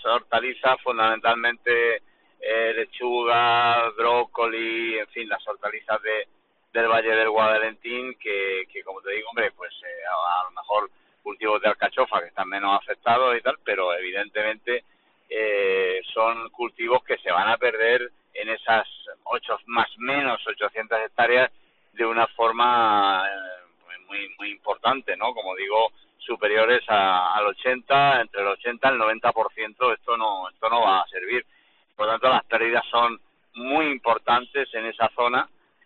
hortalizas, fundamentalmente lechuga, brócoli, en fin, las hortalizas del Valle del Guadalentín, que como te digo, hombre, pues a lo mejor cultivos de alcachofa que están menos afectados y tal, pero evidentemente son cultivos que se van a perder en esas más o menos 800 hectáreas de una forma muy importante, ¿no? Como digo, superiores al 80, entre el 80 y el 90%, esto no va a servir. Por lo tanto, las pérdidas son muy importantes en esa zona